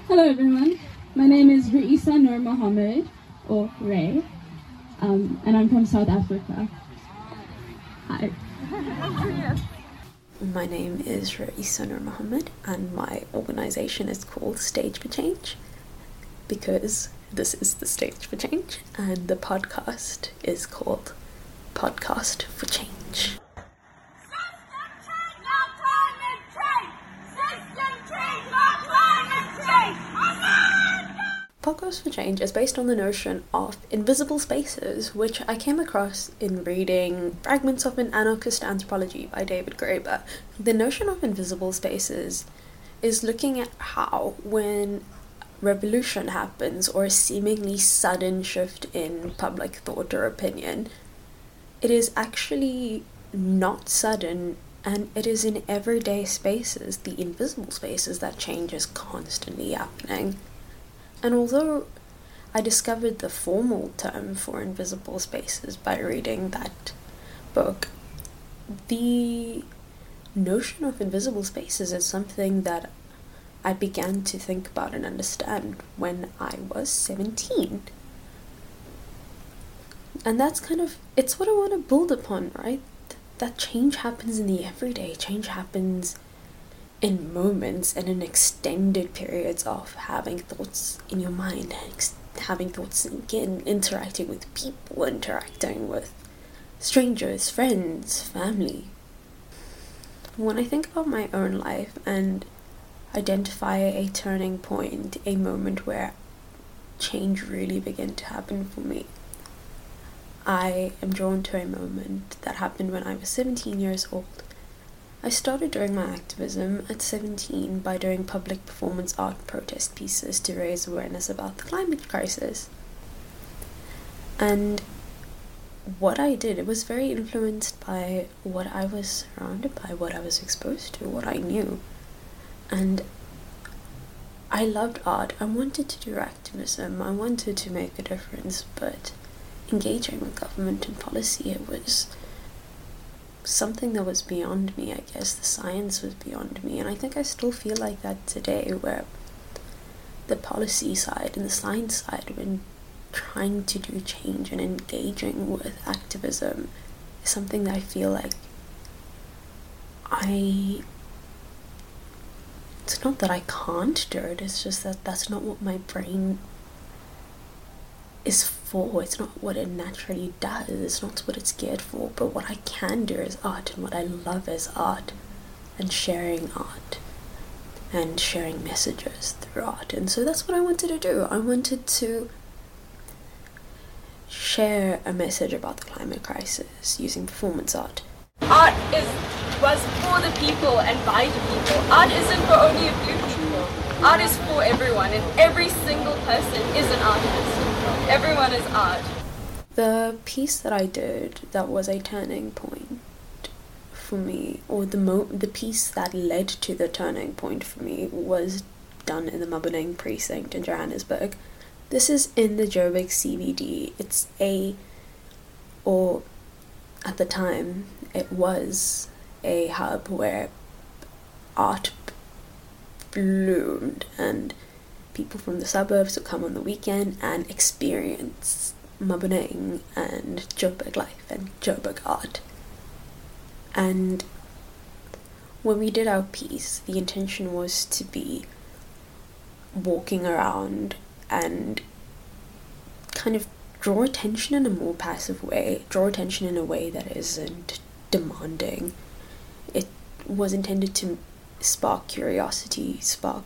Hello everyone, my name is Raisa Nur Mohammed, or Ray, and I'm from South Africa. Hi. My name is Raisa Nur Mohammed, and my organisation is called Stage for Change, because this is the stage for change, and the podcast is called Podcast for Change. Podcast for Change is based on the notion of invisible spaces, which I came across in reading Fragments of an Anarchist Anthropology by David Graeber. The notion of invisible spaces is looking at how, when revolution happens or a seemingly sudden shift in public thought or opinion, it is actually not sudden, and it is in everyday spaces, the invisible spaces, that change is constantly happening. And although I discovered the formal term for invisible spaces by reading that book, the notion of invisible spaces is something that I began to think about and understand when I was 17. And that's it's what I want to build upon, right? That change happens in the everyday. Change happens in moments and in extended periods of having thoughts in your mind, having thoughts sink in, interacting with people, interacting with strangers, friends, family. When I think about my own life and identify a turning point, a moment where change really began to happen for me, I am drawn to a moment that happened when I was 17 years old. I started doing my activism at 17 by doing public performance art protest pieces to raise awareness about the climate crisis. And what I did, it was very influenced by what I was surrounded by, what I was exposed to, what I knew. And I loved art. I wanted to do activism. I wanted to make a difference, but engaging with government and policy, it was something that was beyond me, I guess. The science was beyond me, and I think I still feel like that today, where the policy side and the science side, when trying to do change and engaging with activism, is something that I feel like it's not that I can't do it, it's just that that's not what my brain is for. It's not what it naturally does, it's not what it's geared for. But what I can do is art, and what I love is art and sharing messages through art. And so that's what I wanted to do. I wanted to share a message about the climate crisis using performance art. Art was for the people and by the people. Art isn't for only a few people. Art is for everyone, and every single person is an artist. Everyone is art. The piece that I did that was a turning point for me, or the piece that led to the turning point for me, was done in the Maboneng precinct in Johannesburg. This is in the Joburg CBD. At the time, it was a hub where art bloomed, and people from the suburbs would come on the weekend and experience Maboneng and Joburg life and Joburg art. And when we did our piece, the intention was to be walking around and kind of draw attention in a more passive way, draw attention in a way that isn't demanding. It was intended to spark curiosity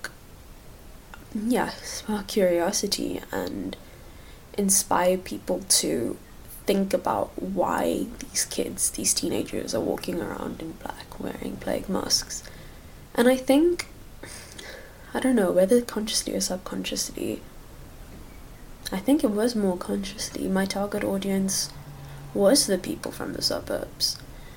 and inspire people to think about why these teenagers are walking around in black, wearing plague masks. And I think, I don't know, whether consciously or subconsciously, I think it was more consciously, my target audience was the people from the suburbs.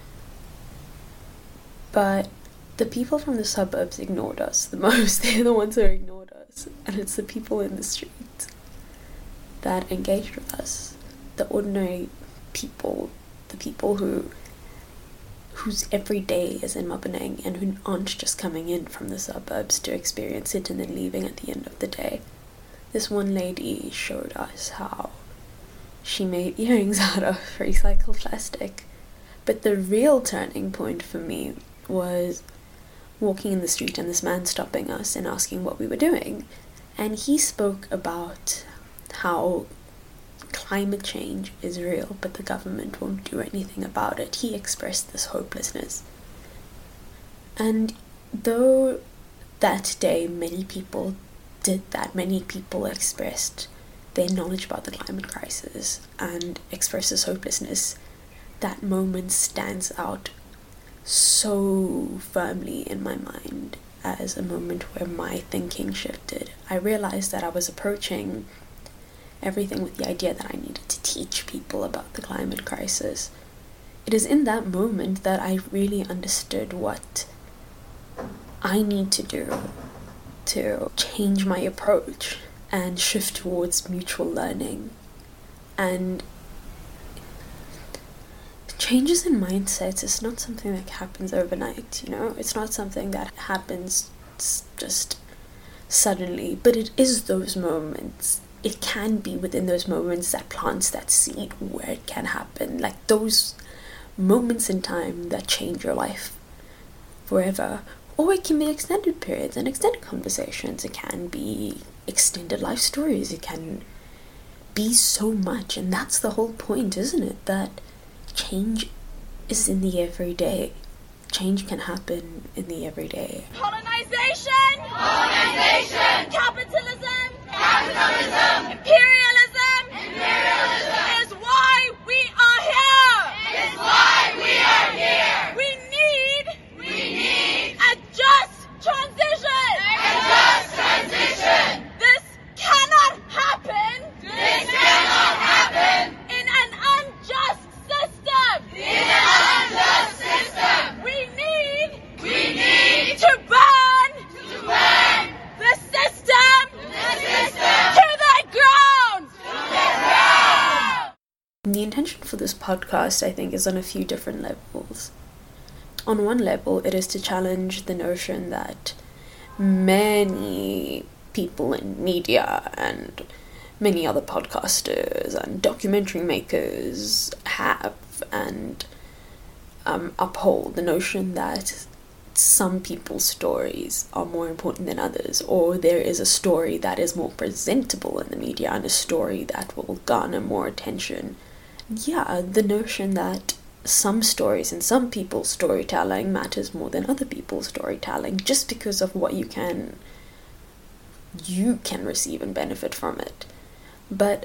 But the people from the suburbs ignored us the most. They're the ones who ignored us. And it's the people in the street that engaged with us. The ordinary people, the people who whose every day is in Maboneng and who aren't just coming in from the suburbs to experience it and then leaving at the end of the day. This one lady showed us how she made earrings out of recycled plastic. But the real turning point for me was walking in the street and this man stopping us and asking what we were doing. And he spoke about how climate change is real, but the government won't do anything about it. He expressed this hopelessness. And though that day many people did that, many people expressed their knowledge about the climate crisis and expressed this hopelessness, that moment stands out so firmly in my mind as a moment where my thinking shifted. I realized that I was approaching everything with the idea that I needed to teach people about the climate crisis. It is in that moment that I really understood what I need to do to change my approach and shift towards mutual learning. And changes in mindsets is not something that happens overnight, It's not something that happens just suddenly, but it is those moments. It can be within those moments that plants that seed where it can happen, like those moments in time that change your life forever. Or it can be extended periods and extended conversations. It can be extended life stories. It can be so much, and that's the whole point, isn't it? That change is in the everyday. Change can happen in the everyday. Colonization! Capitalism! Imperialism! Is why we are here! We need a just transition! This cannot happen! In an unjust system! We need to burn the system to the ground! The intention for this podcast, I think, is on a few different levels. On one level, it is to challenge the notion that many people in media and many other podcasters and documentary makers have, and uphold the notion that some people's stories are more important than others, or there is a story that is more presentable in the media and a story that will garner more attention. Yeah, the notion that some stories and some people's storytelling matters more than other people's storytelling just because of what you can receive and benefit from it. But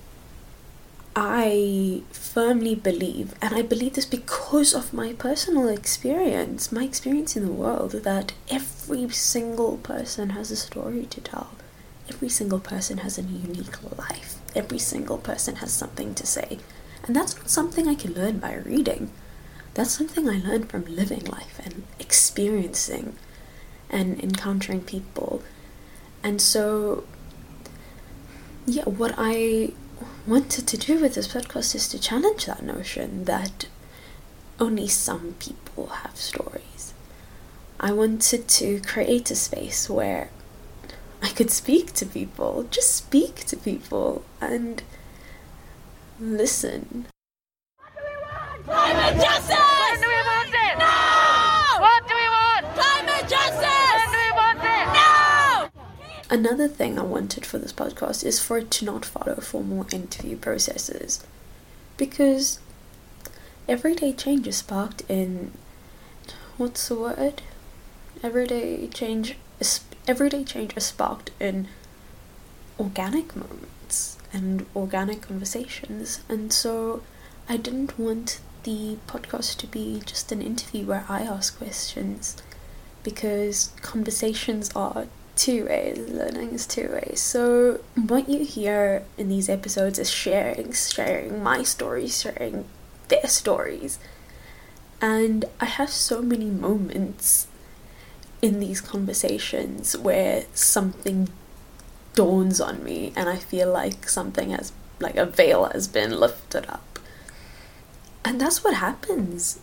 I firmly believe, and I believe this because of my personal experience, my experience in the world, that every single person has a story to tell. Every single person has a unique life. Every single person has something to say. And that's not something I can learn by reading. That's something I learned from living life and experiencing and encountering people. And so, yeah, what I wanted to do with this podcast is to challenge that notion that only some people have stories. I wanted to create a space where I could speak to people, just speak to people and listen. What do we want? Climate justice! When do we want it? No! What do we want? Climate justice! When do we want it? No! Another thing I wanted for this podcast is for it to not follow formal interview processes, because everyday change is sparked in, what's the word? Everyday change is sparked in organic moments and organic conversations. And so I didn't want the podcast to be just an interview where I ask questions, because conversations are two ways, learning is two ways. So what you hear in these episodes is sharing my stories, sharing their stories. And I have so many moments in these conversations where something dawns on me and I feel like something has, like a veil has been lifted up. And that's what happens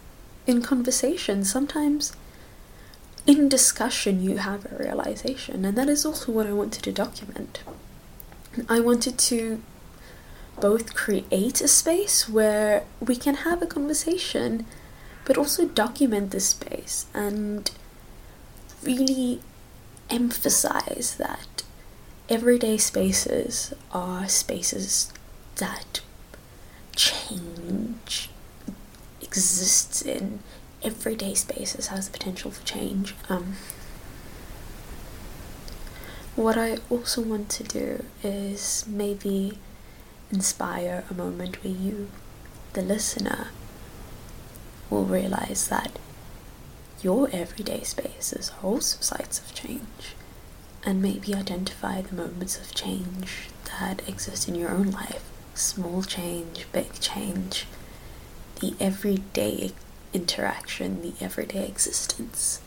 in conversation, sometimes in discussion you have a realization, and that is also what I wanted to document. I wanted to both create a space where we can have a conversation, but also document this space and really emphasize that everyday spaces are spaces that change exists in. Everyday spaces has the potential for change. What I also want to do is maybe inspire a moment where you, the listener, will realize that your everyday spaces are also sites of change, and maybe identify the moments of change that exist in your own life. Small change, big change, the everyday interaction, the everyday existence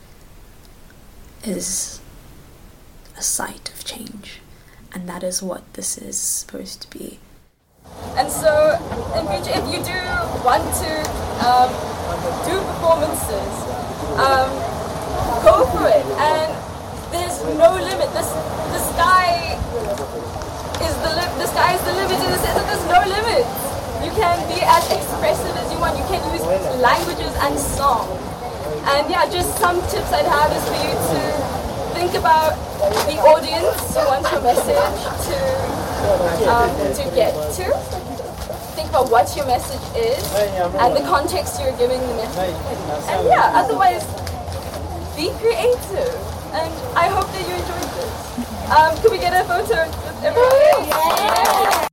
is a site of change, and that is what this is supposed to be. And so, in future, if you do want to do performances, go for it. And there's no limit. The sky is the limit in the sense that there's no limit. You can be as expressive as you want. You can use languages and song. And yeah, just some tips I'd have is for you to think about the audience you want your message to get to. Think about what your message is and the context you're giving the message. And yeah, otherwise, be creative. And I hope that you enjoyed this. Could we get a photo with everybody? Yeah.